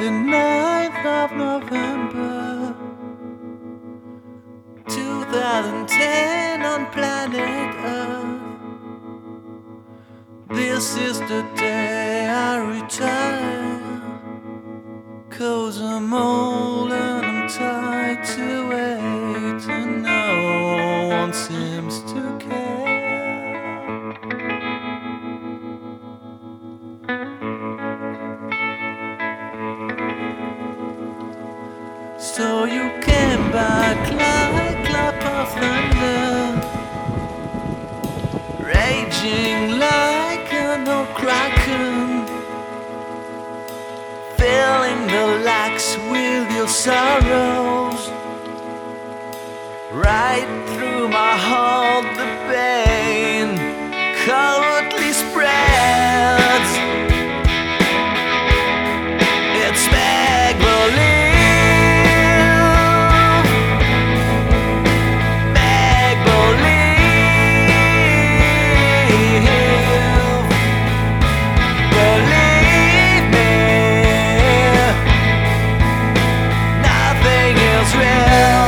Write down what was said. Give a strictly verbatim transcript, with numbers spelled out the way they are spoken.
the ninth of November twenty ten on planet Earth. This is the day I retire, 'cause I'm old and I'm tired to wait, and no one seems to care. So you came back like clap of thunder, raging like an old kraken, filling the lacks with your sorrows. Right through my heart the pain coldly spreads. It's make believe, make believe, believe me, nothing is real.